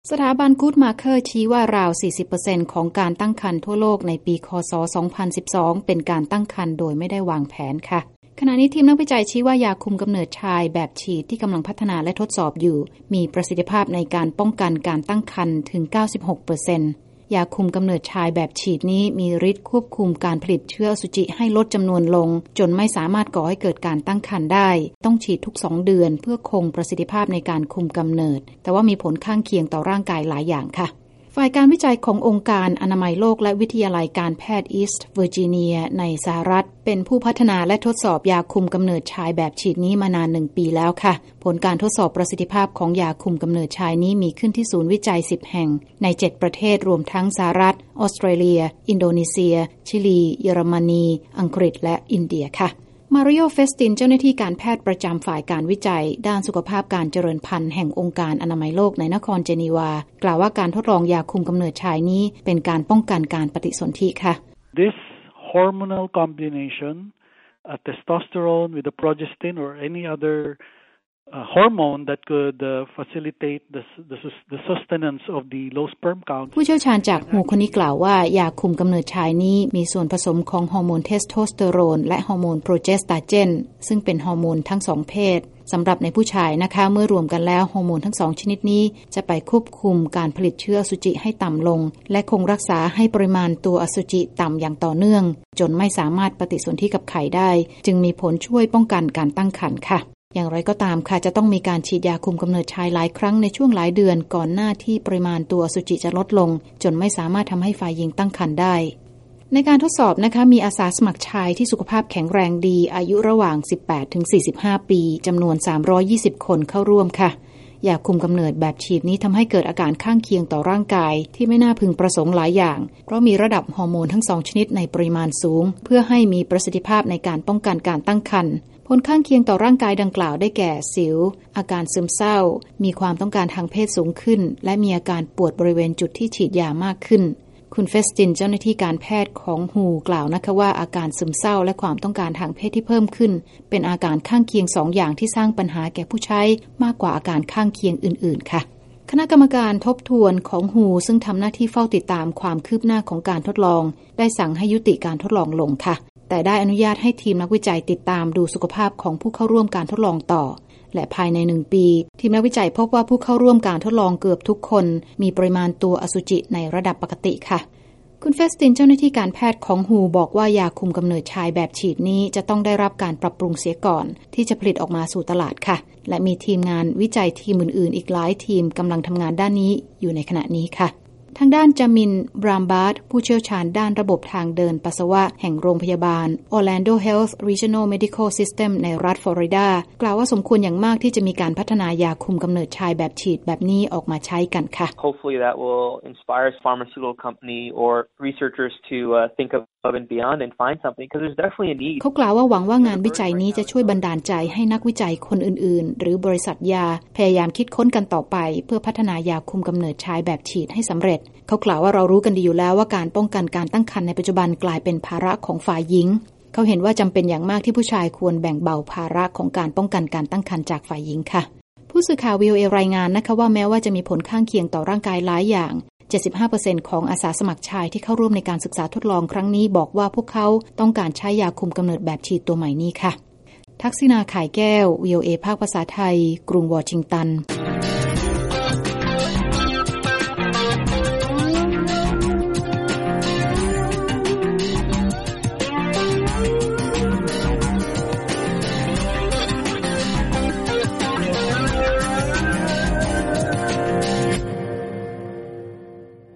สถาบันกู๊ดมาร์เคอร์ชี้ว่าราว 40% ของการตั้งครรภ์ทั่วโลกในปีคศ 2012 เป็นการตั้งครรภ์โดยไม่ได้วางแผนค่ะขณะนี้ทีมนักวิจัยชี้ว่ายาคุมกำเนิดชายแบบฉีดที่กำลังพัฒนาและทดสอบอยู่มีประสิทธิภาพในการป้องกันการตั้งครรภ์ถึง 96%ยาคุมกำเนิดชายแบบฉีดนี้มีฤทธิ์ควบคุมการผลิตเชื้ออสุจิให้ลดจำนวนลงจนไม่สามารถก่อให้เกิดการตั้งครรภ์ได้ต้องฉีดทุก2 เดือนเพื่อคงประสิทธิภาพในการคุมกำเนิดแต่ว่ามีผลข้างเคียงต่อร่างกายหลายอย่างค่ะฝ่ายการวิจัยขององค์การอนามัยโลกและวิทยาลัยการแพทย์อีสต์เวอร์จิเนียในสหรัฐเป็นผู้พัฒนาและทดสอบยาคุมกำเนิดชายแบบฉีดนี้มานาน1 ปีแล้วค่ะผลการทดสอบประสิทธิภาพของยาคุมกำเนิดชายนี้มีขึ้นที่ศูนย์วิจัย10 แห่งใน7 ประเทศรวมทั้งสหรัฐออสเตรเลียอินโดนีเซียชิลีเยอรมนีอังกฤษและอินเดียค่ะมาริโอ เฟสตินเจ้าหน้าที่การแพทย์ประจำฝ่ายการวิจัยด้านสุขภาพการเจริญพันธุ์แห่งองค์การอนามัยโลกในนครเจนีวากล่าวว่าการทดลองยาคุมกำเนิดชายนี้เป็นการป้องกันการปฏิสนธิค่ะ This hormonal combination testosterone with the progestin or any other hormone that could facilitate the sustenance of the low sperm count ผู้เชี่ยวชาญจากฮูคนนี้กล่าวว่ายาคุมกำเนิดชายนี้มีส่วนผสมของฮอร์โมนเทสโทสเตอโรนและฮอร์โมนโปรเจสตาเจนซึ่งเป็นฮอร์โมนทั้ง2 เพศสำหรับในผู้ชายนะคะเมื่อรวมกันแล้วฮอร์โมนทั้ง2 ชนิดนี้จะไปควบคุมการผลิตเชื้ออสุจิให้ต่ำลงและคงรักษาให้ปริมาณตัวอสุจิต่ำอย่างต่อเนื่องจนไม่สามารถปฏิสนธิกับไข่ได้จึงมีผลช่วยป้องกันการตั้งครรภ์ค่ะอย่างไรก็ตามค่ะจะต้องมีการฉีดยาคุมกำเนิดชายหลายครั้งในช่วงหลายเดือนก่อนหน้าที่ปริมาณตัวอสุจิจะลดลงจนไม่สามารถทำให้ฝ่ายหญิงตั้งครรภ์ได้ในการทดสอบนะคะมีอาสาสมัครชายที่สุขภาพแข็งแรงดีอายุระหว่าง 18-45 ปีจำนวน320 คนเข้าร่วมค่ะยาคุมกำเนิดแบบฉีดนี้ทำให้เกิดอาการข้างเคียงต่อร่างกายที่ไม่น่าพึงประสงค์หลายอย่างเพราะมีระดับฮอร์โมนทั้ง2 ชนิดในปริมาณสูงเพื่อให้มีประสิทธิภาพในการป้องกันการตั้งครรภ์ผลข้างเคียงต่อร่างกายดังกล่าวได้แก่สิวอาการซึมเศร้ามีความต้องการทางเพศสูงขึ้นและมีอาการปวดบริเวณจุดที่ฉีดยามากขึ้นคุณเฟสตินเจ้าหน้าที่การแพทย์ของฮูกล่าวนะคะว่าอาการซึมเศร้าและความต้องการทางเพศที่เพิ่มขึ้นเป็นอาการข้างเคียง2 อย่างที่สร้างปัญหาแก่ผู้ใช้มากกว่าอาการข้างเคียงอื่นๆค่ะคณะกรรมการทบทวนของฮูซึ่งทำหน้าที่เฝ้าติดตามความคืบหน้าของการทดลองได้สั่งให้ยุติการทดลองลงค่ะแต่ได้อนุญาตให้ทีมนักวิจัยติดตามดูสุขภาพของผู้เข้าร่วมการทดลองต่อและภายใน1 ปีทีมนักวิจัยพบว่าผู้เข้าร่วมการทดลองเกือบทุกคนมีปริมาณตัวอสุจิในระดับปกติค่ะคุณเฟสตินเจ้าหน้าที่การแพทย์ของฮูบอกว่ายาคุมกำเนิดชายแบบฉีดนี้จะต้องได้รับการปรับปรุงเสียก่อนที่จะผลิตออกมาสู่ตลาดค่ะและมีทีมงานวิจัยทีมอื่นๆอีกหลายทีมกำลังทำงานด้านนี้อยู่ในขณะนี้ค่ะทางด้านจามิน บรามบาร์ดผู้เชี่ยวชาญด้านระบบทางเดินปัสสาวะแห่งโรงพยาบาล Orlando Health Regional Medical System ในรัฐฟลอริดากล่าวว่าสมควรอย่างมากที่จะมีการพัฒนายาคุมกำเนิดชายแบบฉีดแบบนี้ออกมาใช้กันค่ะ Hopefully that will inspire pharmaceutical company or researchers to think above and beyond and find something because there's definitely a need เขากล่าวว่าหวังว่างานวิจัยนี้จะช่วยบันดาลใจให้นักวิจัยคนอื่นๆหรือบริษัทยาพยายามคิดค้นกันต่อไปเพื่อพัฒนายาคุมกำเนิดชายแบบฉีดให้สำเร็จเขากล่าวว่าเรารู้กันดีอยู่แล้วว่าการป้องกันการตั้งครรภ์ในปัจจุบันกลายเป็นภาระของฝ่ายหญิงเขาเห็นว่าจำเป็นอย่างมากที่ผู้ชายควรแบ่งเบาภาระของการป้องกันการตั้งครรภ์จากฝ่ายหญิงค่ะผู้สื่อข่าว VOA รายงานนะคะว่าแม้ว่าจะมีผลข้างเคียงต่อร่างกายหลายอย่าง 75% ของอาสาสมัครชายที่เข้าร่วมในการศึกษาทดลองครั้งนี้บอกว่าพวกเขาต้องการใช้ยาคุมกำเนิดแบบฉีดตัวใหม่นี้ค่ะทักษิณา ข่ายแก้ว VOA ภาคภาษาไทยกรุงวอชิงตัน